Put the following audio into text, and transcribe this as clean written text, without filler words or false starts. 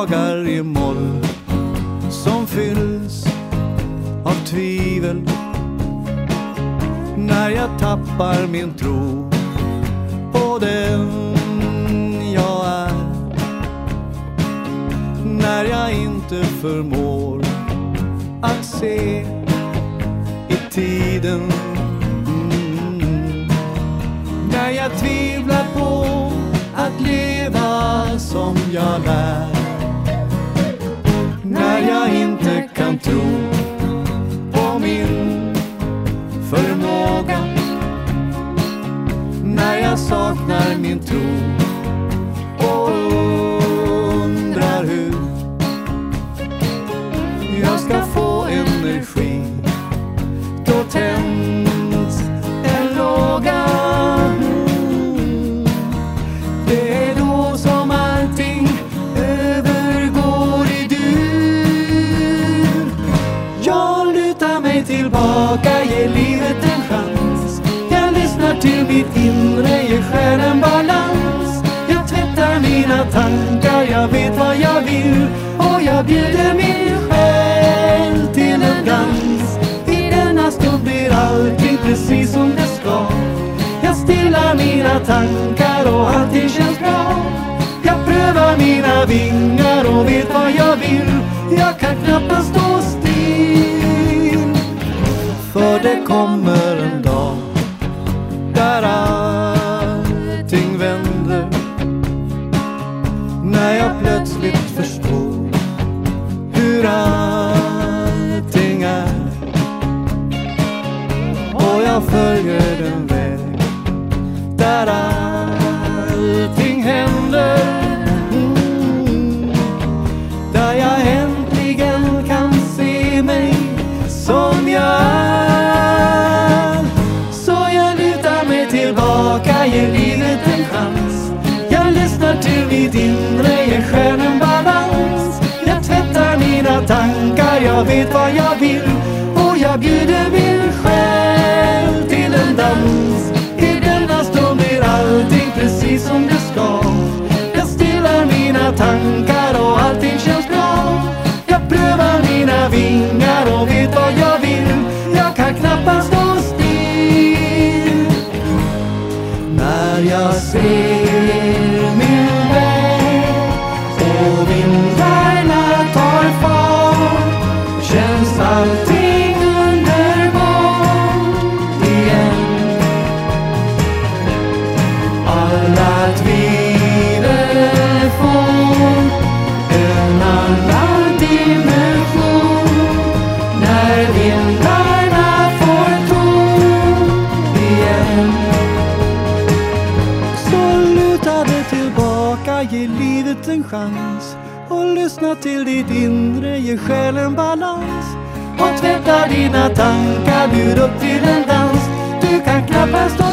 dagar i moll som fylls av tvivel, när jag tappar min tro på den jag är, när jag inte förmår att se i tiden, när jag tvivlar på att leva som jag lär, när jag inte kan tro på min förmåga, när jag saknar min tro och undrar hur jag ska få energi. Då tänds en låga. Det är då som allting övergår i dur. Jag lutar mig tillbaka, ger livet en chans. Jag lyssnar till mitt inre, ger själen balans. Jag tvättar mina tankar, jag vet vad jag vill. Och jag bjuder min själ till en dans. I denna stund blir allting precis som det ska. Jag stillar mina tankar och allting känns bra. Jag prövar mina vingar och vet vad jag vill. Jag kan knappast stå still. För det kommer en dag där allting vänder, när jag plötsligt förstår hur allting är. Och jag följer den väg där allting händer, där jag äntligen kan se mig som jag är. Så jag lutar mig tillbaka, ger livet en chans. Jag lyssnar till mitt inre, ger själen balans. Jag tvättar mina tankar, jag vet vad jag vill. Och jag bjuder min själ till en dans. I denna stund blir allting precis som det ska. Jag stillar mina tankar och allting känns bra. Jag prövar mina vingar och vet vad jag vill. Jag kan knappast stå still. När jag ser min väg och vindarna tar fart, känns allting underbart igen. Alla tvivel får en annan dimension när vindarna får ton igen. Så luta dig tillbaka, ge livet en chans. Och lyssna till ditt inre, ge själen balans. Och tvätta dina tankar, bjud upp till en dans. Du kan knappast